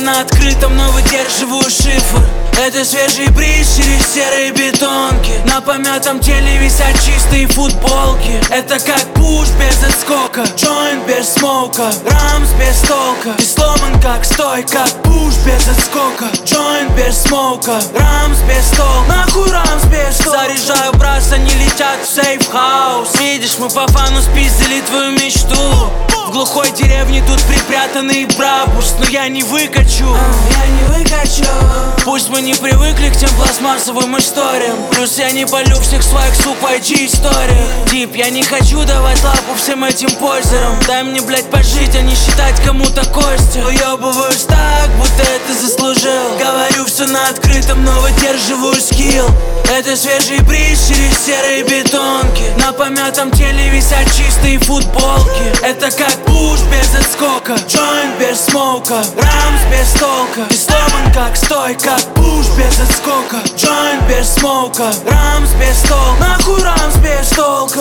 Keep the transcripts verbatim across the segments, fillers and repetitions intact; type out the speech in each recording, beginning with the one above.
на открытом, но выдерживаю шифр. Это свежий бриз через серые бетонки. На помятом теле висят чистые футболки. Это как пуш без отскока, джойнт без смоука, рамс без толка. И сломан как стой, как пуш без отскока, джойнт без смоука, рамс без толка. Нахуй рамс без толка. Заряжаю брас, они летят в сейф-хаус. Видишь, мы по фану спиздили твою мечту. В глухой деревне тут припрятанный брабус, но я не выкачу, а, я не выкачу. Пусть мы не привыкли к тем пластмассовым историям. Плюс я не полю всех своих суп в ай джи историях. Дип, я не хочу давать лапу всем этим пользерам. Дай мне, блять, пожить, а не считать кому-то кости. Уебываюсь так, будто это заслужил. Говорю все на открытом, но выдерживаю скилл. Это свежий бриз через серые бетонки. На помятом теле висят чистые футболки. Это как пуш без отскока, джойнт без смоука, рамс без толка. И сломан как стой, как пуш без отскока, джойнт без смоука, рамс без толка. Нахуй рамс без толка.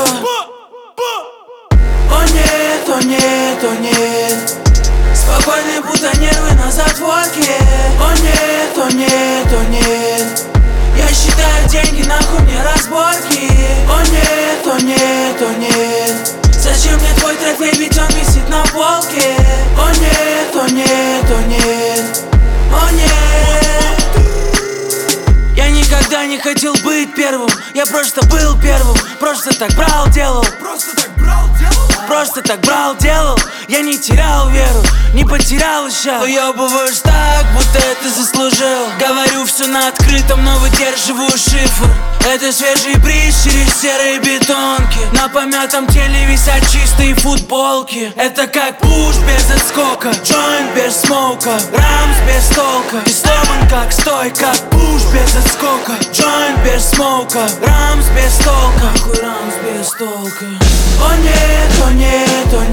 О нет, о нет, о нет. Спокойные будто нервы на затворке. О нет, о нет, о нет. Я считаю деньги, нахуй мне разборки. О нет, о нет, о нет. Зачем мне твой трофей, ведь он висит на полке. О нет, о нет, о нет, о нет. Я никогда не хотел быть первым, я просто был первым. Просто так брал, делал. Просто так брал, делал. Просто так брал, делал. Я не терял веру, не потерял еще. Уебываюсь так, будто это заслужил. Говорю все на открытом, но выдерживаю шифр. Это свежий бриз через серые бетонки. На помятом теле висят чистые футболки. Это как пуш без отскока, джойнт без смоука, рамс без толка. И сломан как стой, как пуш без отскока, джойнт без смоука, рамс без толка. Нахуй рамс без толка. О нет, о нет, о